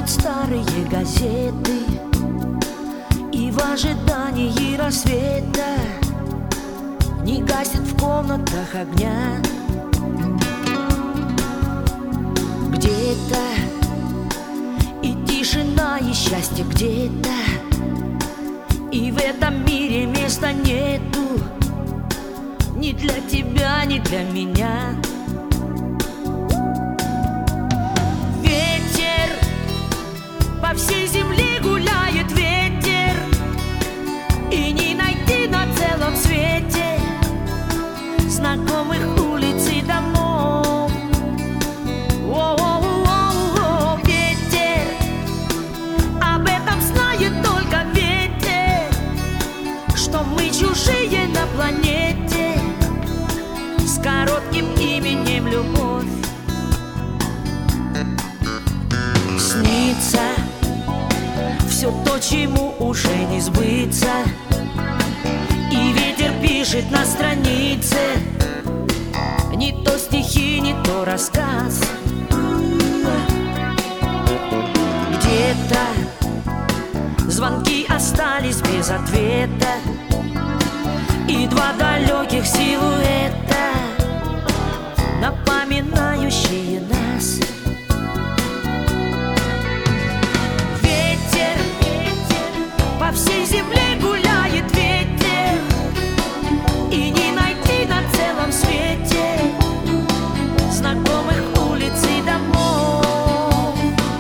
старые газеты, и в ожидании рассвета не гасит в комнатах огня. Где-то и тишина, и счастье где-то, и в этом мире места нету ни для тебя, ни для меня. Ветер по всей земле гуляет, ветер, и не найти на целом свете знакомых улиц и домов. О-о-о-о-о, ветер, об этом знает только ветер, что мы чужие на планете с коротким именем любовь. Снится все то, чему уже не сбыться, и ветер пишет на странице не то стихи, не то рассказ. Где-то звонки остались без ответа, и два далеких силуэта, напоминающие нас. Ветер по всей земле гуляет, ветер, и не найти на целом свете знакомых улиц и домов.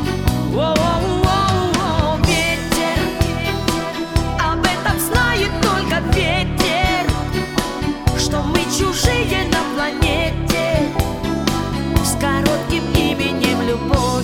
О-о-о-о, ветер, об этом знает только ветер, что мы чужие на планете с коротким именем любовь.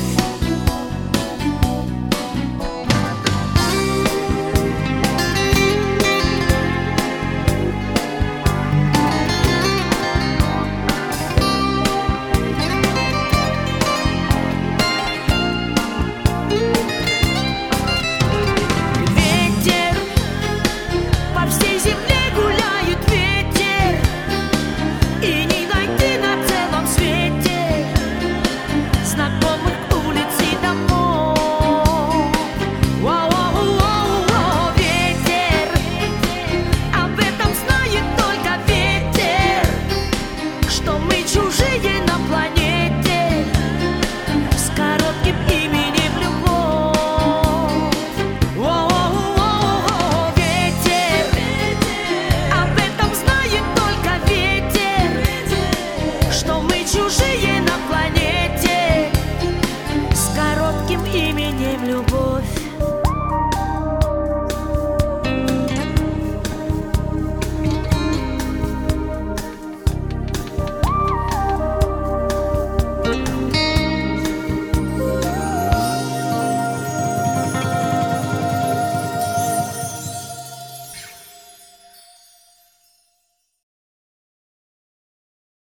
Чужие на планете